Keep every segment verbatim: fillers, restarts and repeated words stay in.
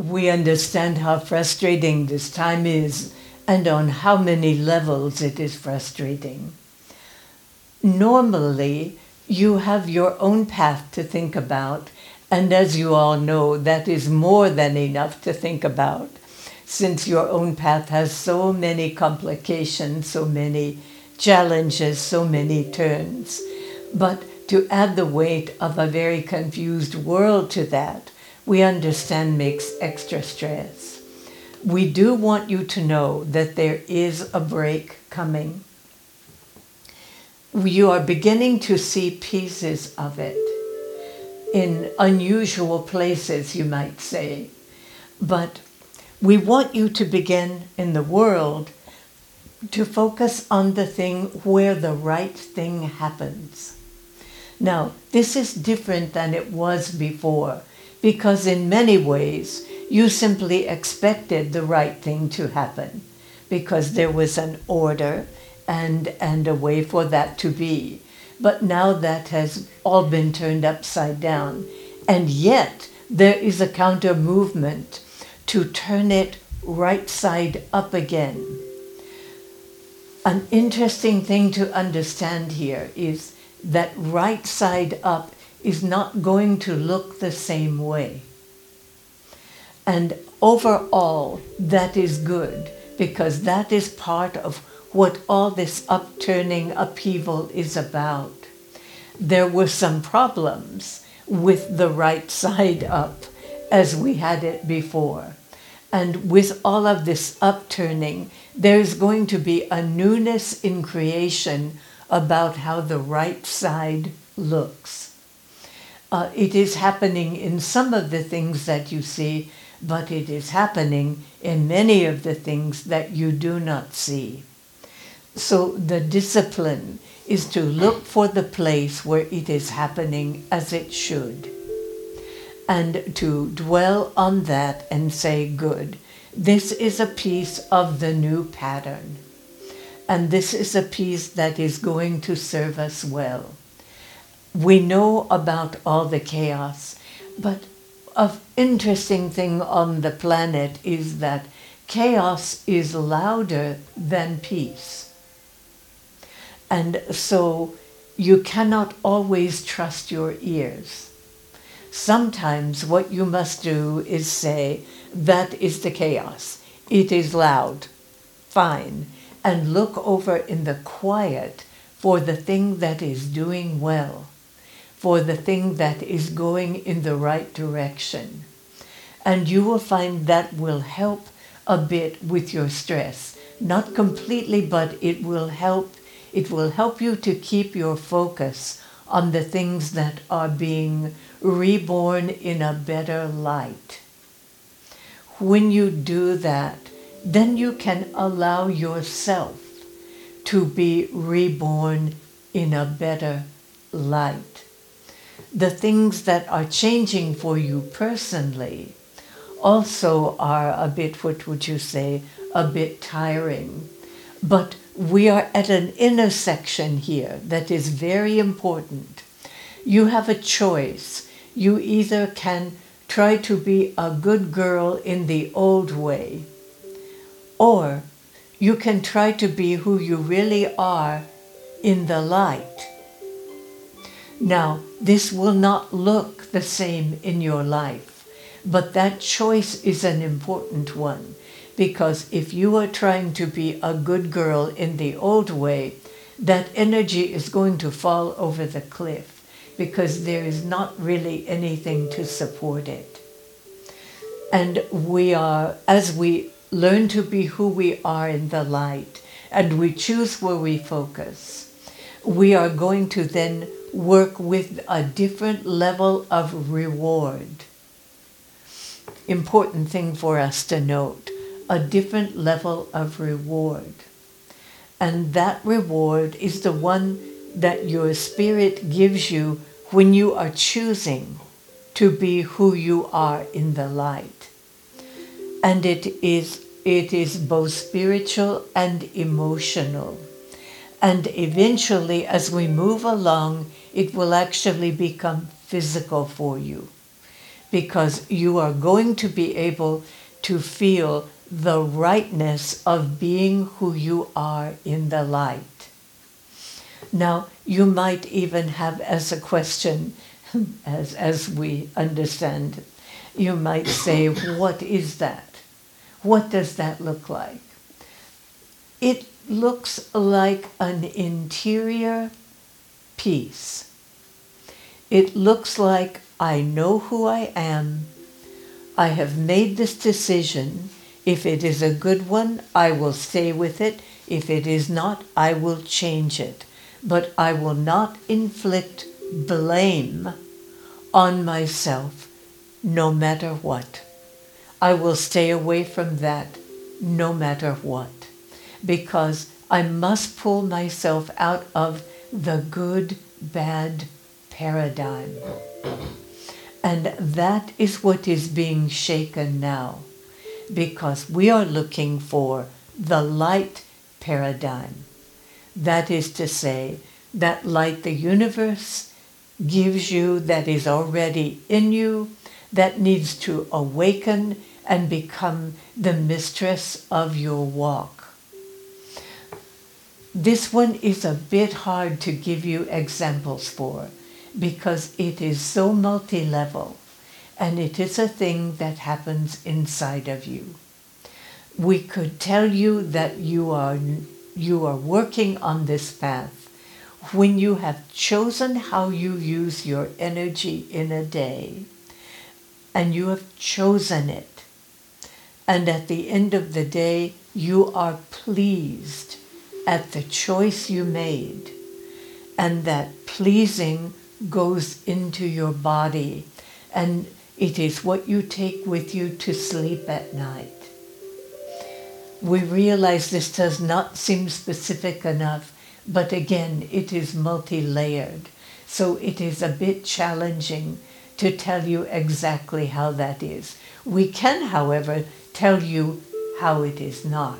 we understand how frustrating this time is and on how many levels it is frustrating. Normally, you have your own path to think about, and as you all know, that is more than enough to think about, since your own path has so many complications, so many challenges, so many turns. But to add the weight of a very confused world to that, we understand makes extra stress. We do want you to know that there is a break coming. You are beginning to see pieces of it in unusual places, you might say. But we want you to begin in the world to focus on the thing where the right thing happens. Now, this is different than it was before, because in many ways, you simply expected the right thing to happen, because there was an order and, and a way for that to be. But now that has all been turned upside down. And yet, there is a counter movement to turn it right side up again. An interesting thing to understand here is that right side up is not going to look the same way. And overall, that is good, because that is part of what all this upturning upheaval is about. There were some problems with the right side up as we had it before. And with all of this upturning, there's going to be a newness in creation about how the right side looks. Uh, it is happening in some of the things that you see, but it is happening in many of the things that you do not see. So the discipline is to look for the place where it is happening as it should, and to dwell on that and say, good, this is a piece of the new pattern, and this is a piece that is going to serve us well. We know about all the chaos, but an interesting thing on the planet is that chaos is louder than peace. And so you cannot always trust your ears. Sometimes what you must do is say, that is the chaos. It is loud. Fine. And look over in the quiet for the thing that is doing well, for the thing that is going in the right direction. And you will find that will help a bit with your stress. Not completely, but it will help. It will help you to keep your focus on the things that are being reborn in a better light. When you do that, then you can allow yourself to be reborn in a better light. The things that are changing for you personally also are a bit, what would you say, a bit tiring. But we are at an intersection here that is very important. You have a choice. You either can try to be a good girl in the old way, or you can try to be who you really are in the light. Now, this will not look the same in your life, but that choice is an important one. Because if you are trying to be a good girl in the old way, that energy is going to fall over the cliff, because there is not really anything to support it. And we are, as we learn to be who we are in the light, and we choose where we focus, we are going to then work with a different level of reward. Important thing for us to note. A different level of reward. And that reward is the one that your spirit gives you when you are choosing to be who you are in the light. And it is, it is both spiritual and emotional. And eventually, as we move along, it will actually become physical for you. because you are going to be able to feel the rightness of being who you are in the light. Now, you might even have as a question, as, as we understand, you might say, what is that? What does that look like? It looks like an interior peace. It looks like I know who I am. I have made this decision. If it is a good one, I will stay with it. If it is not, I will change it. But I will not inflict blame on myself no matter what. I will stay away from that no matter what, because I must pull myself out of the good-bad paradigm. And that is what is being shaken now, because we are looking for the light paradigm. That is to say, that light the universe gives you, that is already in you, that needs to awaken and become the mistress of your walk. This one is a bit hard to give you examples for, because it is so multi-level, and it is a thing that happens inside of you. We could tell you that you are you are working on this path when you have chosen how you use your energy in a day, and you have chosen it, and at the end of the day you are pleased at the choice you made, and that pleasing goes into your body, and it is what you take with you to sleep at night. We realize this does not seem specific enough, but again, it is multi-layered, so it is a bit challenging to tell you exactly how that is. We can, however, tell you how it is not.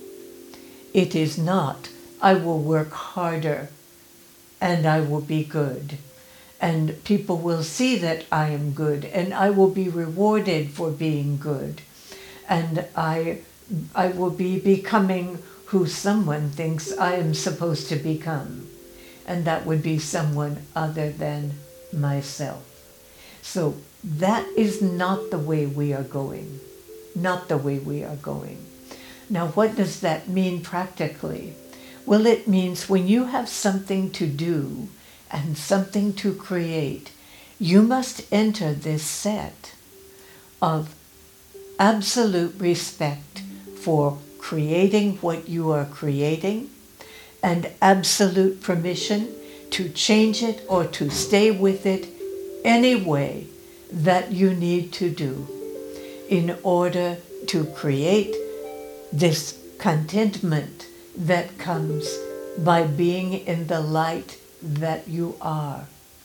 It is not, I will work harder and I will be good, and people will see that I am good, and I will be rewarded for being good, and I I will be becoming who someone thinks I am supposed to become, and that would be someone other than myself. So that is not the way we are going, not the way we are going. Now, what does that mean practically? Well, it means when you have something to do and something to create, you must enter this set of absolute respect for creating what you are creating, and absolute permission to change it or to stay with it any way that you need to do in order to create this contentment that comes by being in the light that you are.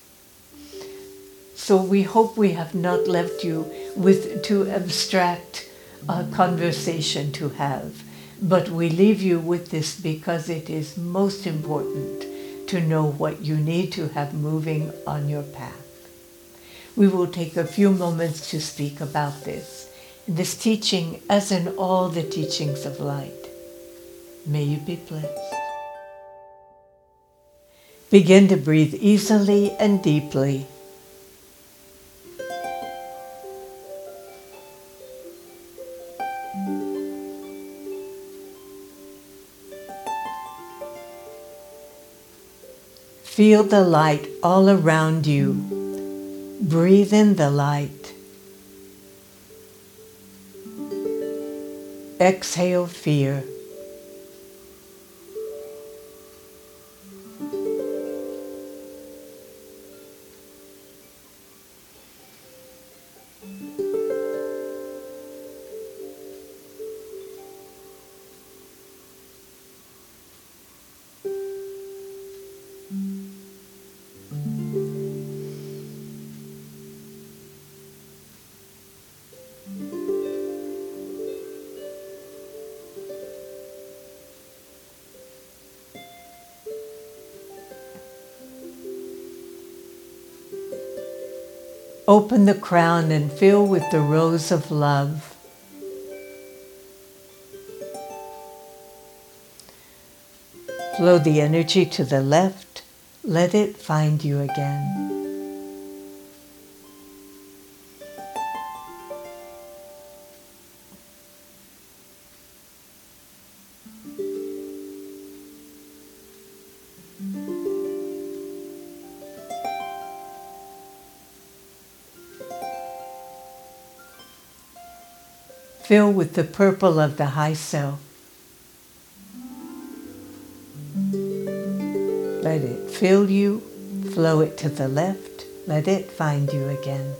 So we hope we have not left you with too abstract a conversation to have, but we leave you with this because it is most important to know what you need to have moving on your path. We will take a few moments to speak about this, in this teaching as in all the teachings of light. May you be blessed. Begin to breathe easily and deeply. Feel the light all around you. Breathe in the light. Exhale fear. Open the crown and fill with the rose of love. Flow the energy to the left. Let it find you again. Fill with the purple of the high self. Let it fill you, flow it to the left, let it find you again.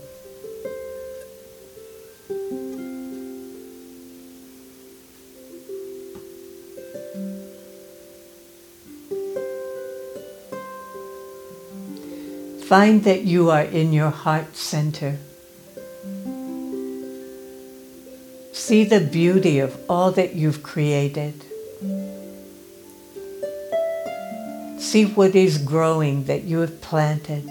Find that you are in your heart center. See the beauty of all that you've created. See what is growing that you have planted.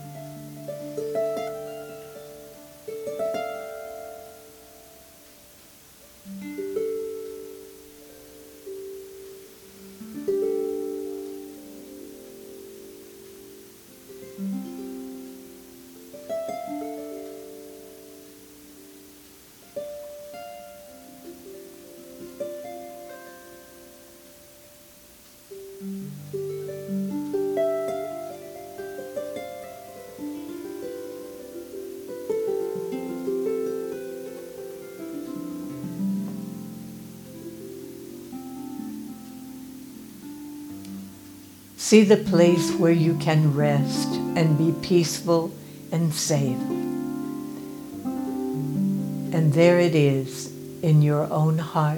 See the place where you can rest and be peaceful and safe. And there it is in your own heart.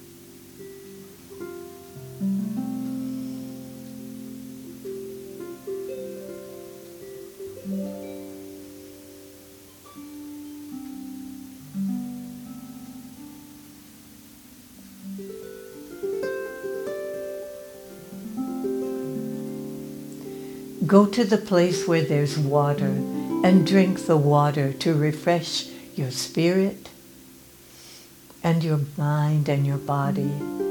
Go to the place where there's water and drink the water to refresh your spirit and your mind and your body.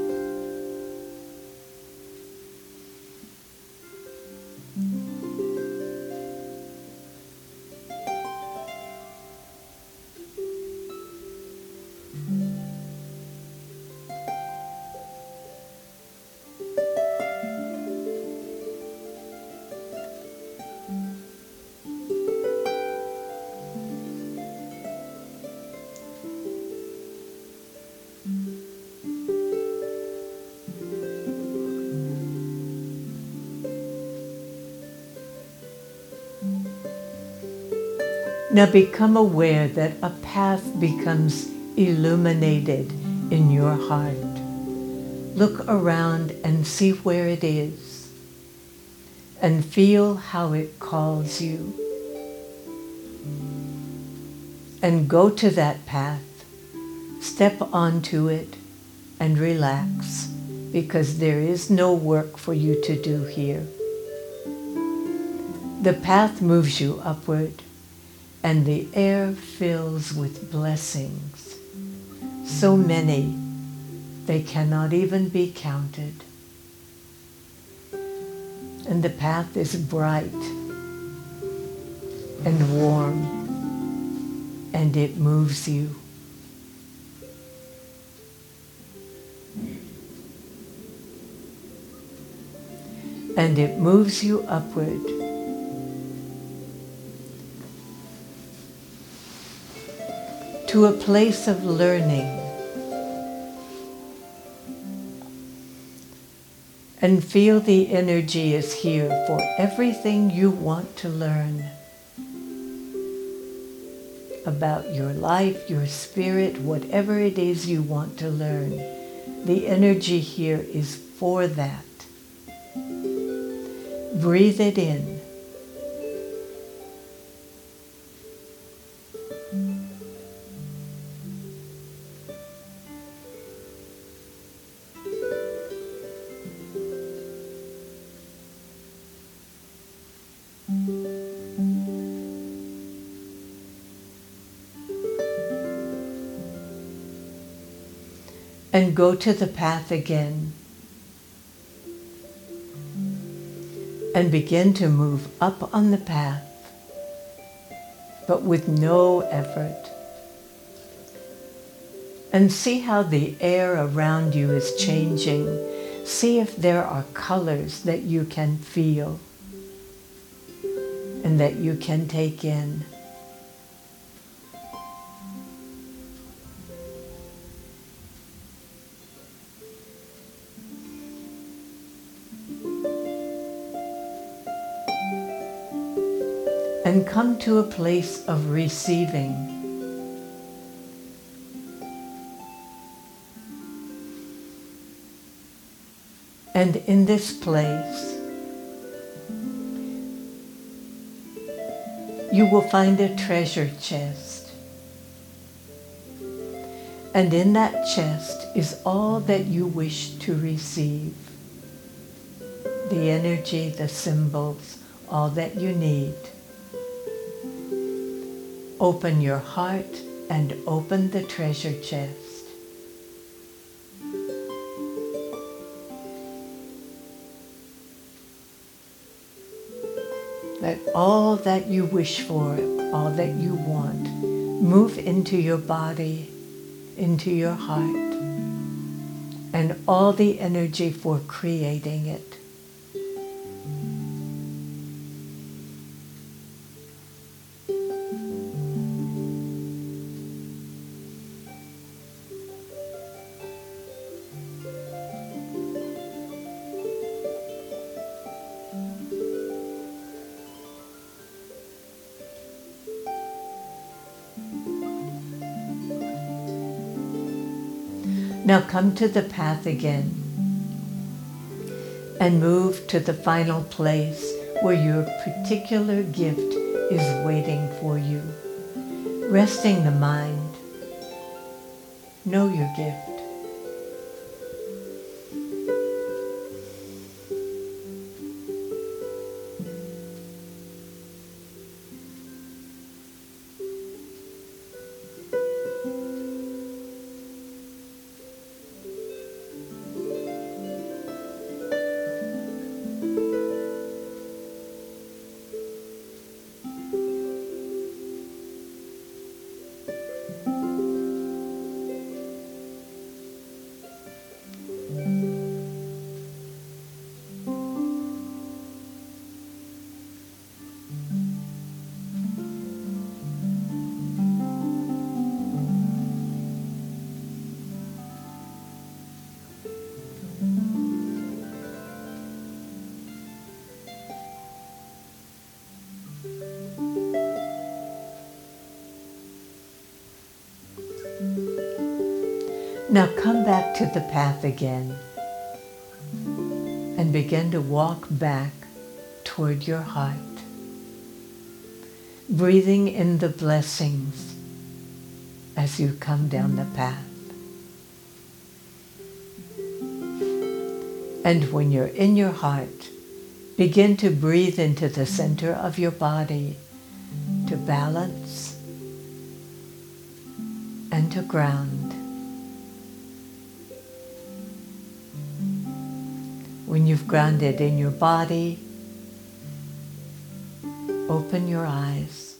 Now become aware that a path becomes illuminated in your heart. Look around and see where it is, and feel how it calls you. And go to that path, step onto it, and relax, because there is no work for you to do here. The path moves you upward, and the air fills with blessings, so many they cannot even be counted. And the path is bright and warm, and it moves you. And it moves you upward. To a place of learning, and feel the energy is here for everything you want to learn about your life, your spirit, whatever it is you want to learn. The energy here is for that. Breathe it in. and go to the path again. And begin to move up on the path, but with no effort. And see how the air around you is changing. See if there are colors that you can feel and that you can take in. And come to a place of receiving. And in this place, you will find a treasure chest. And in that chest is all that you wish to receive. The energy, the symbols, all that you need. Open your heart and open the treasure chest. Let all that you wish for, all that you want, move into your body, into your heart, and all the energy for creating it. Now come to the path again and move to the final place where your particular gift is waiting for you. Resting the mind, know your gift. Now come back to the path again and begin to walk back toward your heart, breathing in the blessings as you come down the path. And when you're in your heart, begin to breathe into the center of your body to balance and to ground. When you've grounded in your body, open your eyes.